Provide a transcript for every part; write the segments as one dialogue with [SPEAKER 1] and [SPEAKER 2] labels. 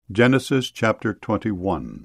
[SPEAKER 1] Genesis chapter 21.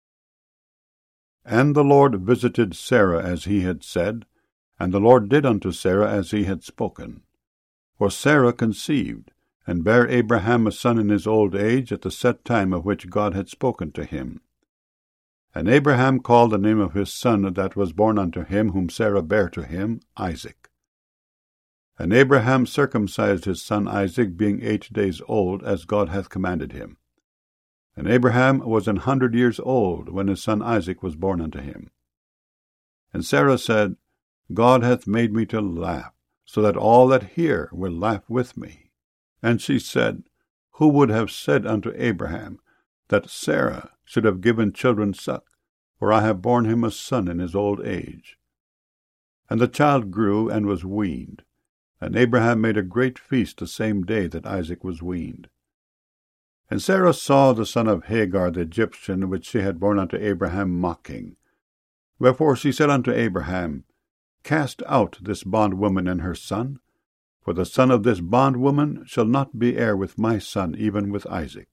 [SPEAKER 1] And the Lord visited Sarah as he had said, and the Lord did unto Sarah as he had spoken. For Sarah conceived, and bare Abraham a son in his old age, at the set time of which God had spoken to him. And Abraham called the name of his son that was born unto him, whom Sarah bare to him, Isaac. And Abraham circumcised his son Isaac, being 8 days old, as God hath commanded him. And Abraham was 100 years old when his son Isaac was born unto him. And Sarah said, God hath made me to laugh, so that all that hear will laugh with me. And she said, Who would have said unto Abraham that Sarah should have given children suck? For I have borne him a son in his old age. And the child grew and was weaned. And Abraham made a great feast the same day that Isaac was weaned. And Sarah saw the son of Hagar the Egyptian, which she had borne unto Abraham, mocking. Wherefore she said unto Abraham, Cast out this bondwoman and her son, for the son of this bondwoman shall not be heir with my son, even with Isaac.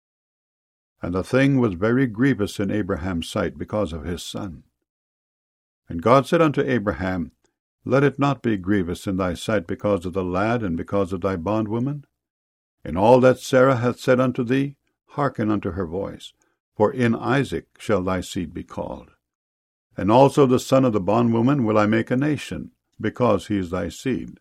[SPEAKER 1] And the thing was very grievous in Abraham's sight because of his son. And God said unto Abraham, Let it not be grievous in thy sight because of the lad and because of thy bondwoman. In all that Sarah hath said unto thee, hearken unto her voice, for in Isaac shall thy seed be called. And also the son of the bondwoman will I make a nation, because he is thy seed.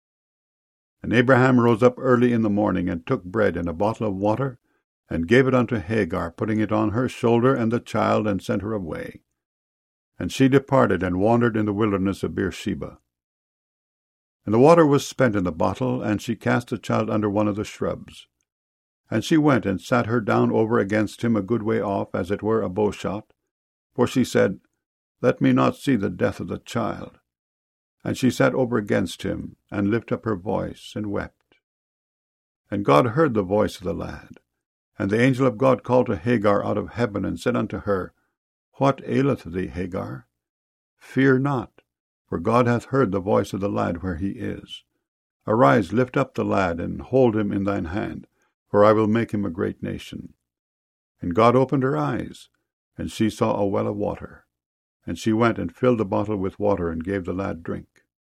[SPEAKER 1] And Abraham rose up early in the morning, and took bread and a bottle of water, and gave it unto Hagar, putting it on her shoulder and the child, and sent her away. And she departed, and wandered in the wilderness of Beersheba. And the water was spent in the bottle, and she cast the child under one of the shrubs. And she went and sat her down over against him a good way off, as it were a bowshot. For she said, Let me not see the death of the child. And she sat over against him, and lifted up her voice, and wept. And God heard the voice of the lad. And the angel of God called to Hagar out of heaven, and said unto her, What aileth thee, Hagar? Fear not, for God hath heard the voice of the lad where he is. Arise, lift up the lad, and hold him in thine hand, for I will make him a great nation. And God opened her eyes, and she saw a well of water. And she went and filled the bottle with water, and gave the lad drink.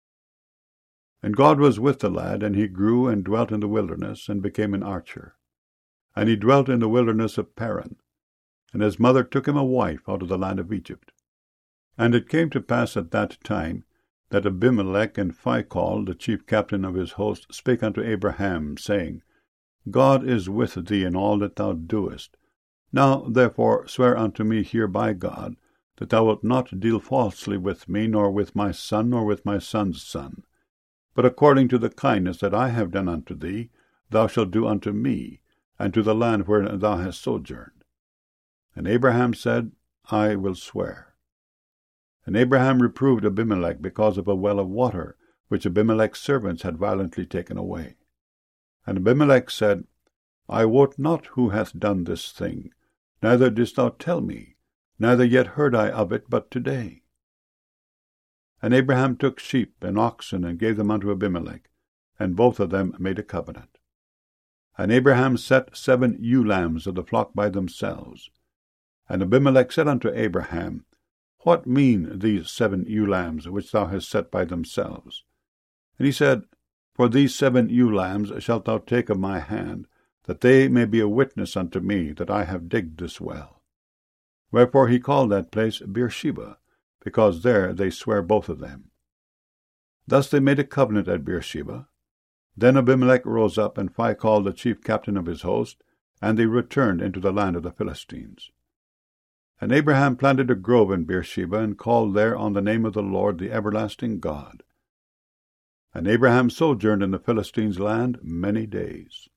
[SPEAKER 1] And God was with the lad, and he grew and dwelt in the wilderness, and became an archer. And he dwelt in the wilderness of Paran. And his mother took him a wife out of the land of Egypt. And it came to pass at that time that Abimelech and Phicol, the chief captain of his host, spake unto Abraham, saying, God is with thee in all that thou doest. Now therefore swear unto me here by God, that thou wilt not deal falsely with me, nor with my son, nor with my son's son. But according to the kindness that I have done unto thee, thou shalt do unto me, and to the land wherein thou hast sojourned. And Abraham said, I will swear. And Abraham reproved Abimelech because of a well of water, which Abimelech's servants had violently taken away. And Abimelech said, I wot not who hath done this thing, neither didst thou tell me, neither yet heard I of it but today. And Abraham took sheep and oxen, and gave them unto Abimelech, and both of them made a covenant. And Abraham set 7 ewe lambs of the flock by themselves. And Abimelech said unto Abraham, What mean these 7 ewe lambs which thou hast set by themselves? And he said, For these 7 ewe lambs shalt thou take of my hand, that they may be a witness unto me that I have digged this well. Wherefore he called that place Beersheba, because there they sware both of them. Thus they made a covenant at Beersheba. Then Abimelech rose up, and Phicol the chief captain of his host, and they returned into the land of the Philistines. And Abraham planted a grove in Beersheba, and called there on the name of the Lord, the everlasting God. And Abraham sojourned in the Philistines' land many days.